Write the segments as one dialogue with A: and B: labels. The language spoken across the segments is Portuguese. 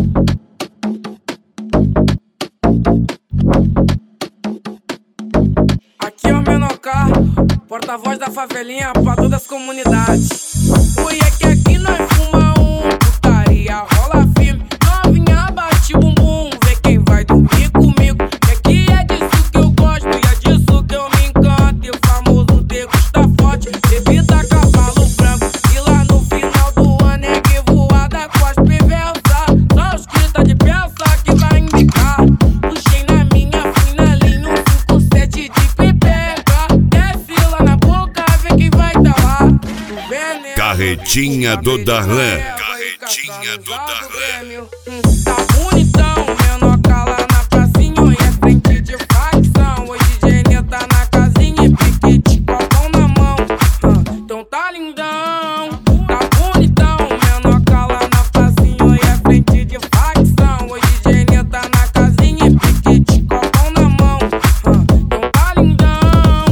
A: Aqui é o Menor Carro, porta-voz da favelinha pra todas as comunidades. Oi, é que aqui nós fuma putaria, rola firme. Novinha bate bumbum, vê quem vai dormir comigo. Que aqui é disso que eu gosto e é disso que eu me encanto. E o famoso degusta forte, bebida cavalo branco. E lá no final do ano é que voada com as perversas. Só os que tá de peça que vai indicar. Puxei na minha, fui na linha, 157 de pepeca. Desce lá na boca, vê quem vai tá lá.
B: Carretinha do Darlan. Carretinha do Darlan.
A: Tá bonitão, Menor cala na pracinha e é frente de facção. Hoje DJ tá na casinha e piquete, copão na mão. Então tá lindão. Tá bonitão, Menor cala na pracinha e é frente de facção. Hoje DJ tá na casinha e piquete, copão na mão. Então tá lindão.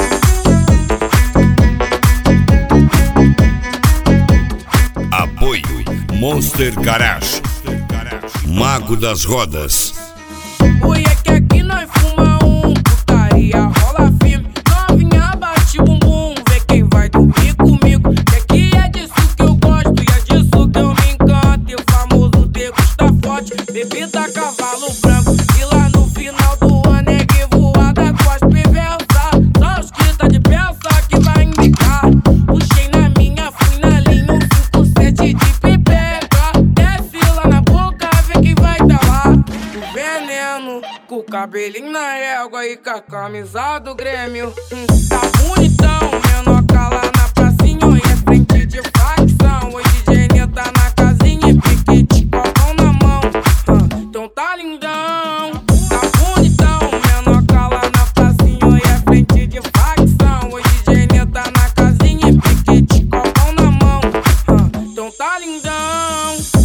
B: Apoio Monster Garage, Mago das Rodas.
A: Oi, é que aqui nós fuma putaria, rola firme. Novinha bate bumbum, vê quem vai dormir comigo. Que aqui é disso que eu gosto e é disso que eu me encanto. E o famoso degusta forte, bebida cavalo branco. E lá no final do ano é que voada com as perversas. Só os que tá de peça que vai indicar. Puxei na minha, fui na linha, 157 de pepeca. Desce lá na boca, vê quem vai tá lá. O veneno, com o cabelinho na régua e com a camisa do Grêmio. Tá bonitão, Menor cala na pracinha e é frente de facção. Hoje DJ tá na casinha e piquete, copão na mão. Então tá lindão. Tá bonitão, Menor cala na pracinha e é frente de facção. Hoje DJ tá na casinha e piquete, copão na mão. Então tá lindão.